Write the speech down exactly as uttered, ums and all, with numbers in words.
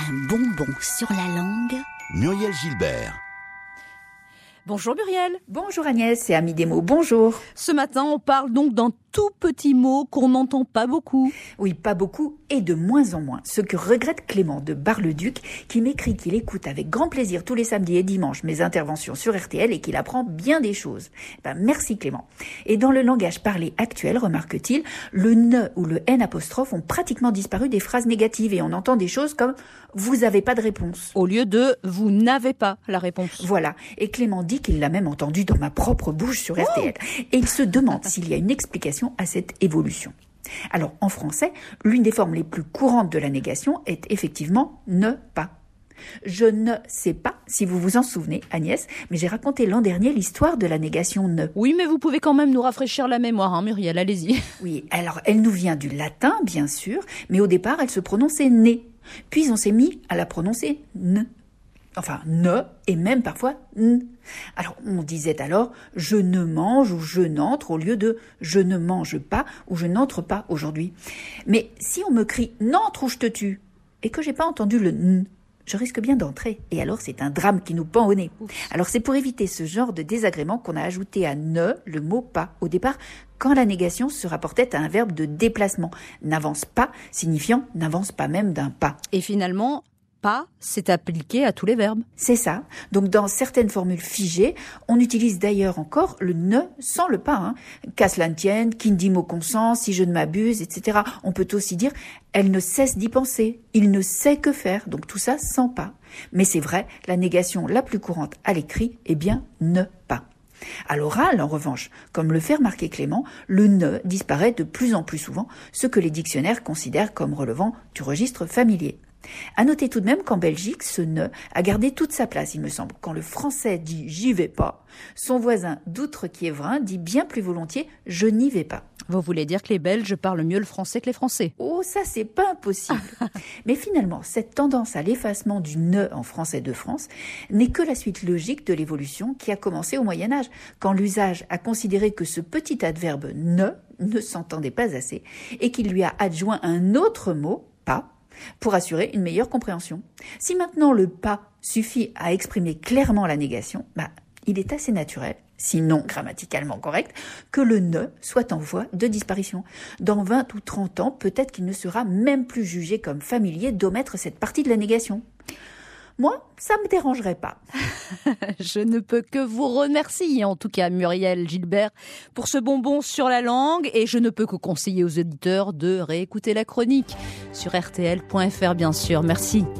Un bonbon sur la langue. Muriel Gilbert. Bonjour Muriel. Bonjour Agnès, c'est Ami des mots, bonjour. Ce matin, on parle donc d'un tout petit mot qu'on n'entend pas beaucoup. Oui, pas beaucoup et de moins en moins. Ce que regrette Clément de Bar-le-Duc, qui m'écrit qu'il écoute avec grand plaisir tous les samedis et dimanches mes interventions sur R T L et qu'il apprend bien des choses. Ben, merci Clément. Et dans le langage parlé actuel, remarque-t-il, le ne ou le n apostrophe ont pratiquement disparu des phrases négatives et on entend des choses comme « vous avez pas de réponse ». Au lieu de « vous n'avez pas la réponse ». Voilà. Et Clément dit qu'il l'a même entendu dans ma propre bouche sur R T L. Oh et il se demande s'il y a une explication à cette évolution. Alors, en français, l'une des formes les plus courantes de la négation est effectivement « ne pas ». Je ne sais pas si vous vous en souvenez, Agnès, mais j'ai raconté l'an dernier l'histoire de la négation « ne ». Oui, mais vous pouvez quand même nous rafraîchir la mémoire, hein, Muriel, allez-y. Oui, alors elle nous vient du latin, bien sûr, mais au départ, elle se prononçait « né ». Puis on s'est mis à la prononcer « ne ». Enfin, ne, et même parfois n. Alors, on disait alors « je ne mange » ou « je n'entre » au lieu de « je ne mange pas » ou « je n'entre pas aujourd'hui ». Mais si on me crie « n'entre ou je te tue » et que j'ai pas entendu le n, je risque bien d'entrer. Et alors, c'est un drame qui nous pend au nez. Alors, c'est pour éviter ce genre de désagrément qu'on a ajouté à ne le mot pas. Au départ, quand la négation se rapportait à un verbe de déplacement. N'avance pas, signifiant n'avance pas même d'un pas. Et finalement, pas, c'est appliqué à tous les verbes. C'est ça. Donc, dans certaines formules figées, on utilise d'ailleurs encore le ne sans le pas. Hein. Qu'à cela ne tienne, qui ne dit mot consent, si je ne m'abuse, et cetera. On peut aussi dire elle ne cesse d'y penser, il ne sait que faire. Donc, tout ça sans pas. Mais c'est vrai, la négation la plus courante à l'écrit est bien ne pas. À l'oral, en revanche, comme le fait remarquer Clément, le ne disparaît de plus en plus souvent, ce que les dictionnaires considèrent comme relevant du registre familier. À noter tout de même qu'en Belgique, ce ne a gardé toute sa place, il me semble. Quand le français dit « j'y vais pas », son voisin d'Outre-Quiévrin dit bien plus volontiers « je n'y vais pas ». Vous voulez dire que les Belges parlent mieux le français que les Français? Oh, ça c'est pas impossible. Mais finalement, cette tendance à l'effacement du ne en français de France n'est que la suite logique de l'évolution qui a commencé au Moyen-Âge, quand l'usage a considéré que ce petit adverbe ne ne s'entendait pas assez et qu'il lui a adjoint un autre mot, pas, pour assurer une meilleure compréhension. Si maintenant le pas suffit à exprimer clairement la négation, bah, il est assez naturel, sinon grammaticalement correct, que le ne soit en voie de disparition. Dans vingt ou trente ans, peut-être qu'il ne sera même plus jugé comme familier d'omettre cette partie de la négation. Moi, ça me dérangerait pas. Je ne peux que vous remercier, en tout cas Muriel Gilbert, pour ce bonbon sur la langue, et je ne peux que conseiller aux auditeurs de réécouter la chronique sur R T L point F R, bien sûr. Merci.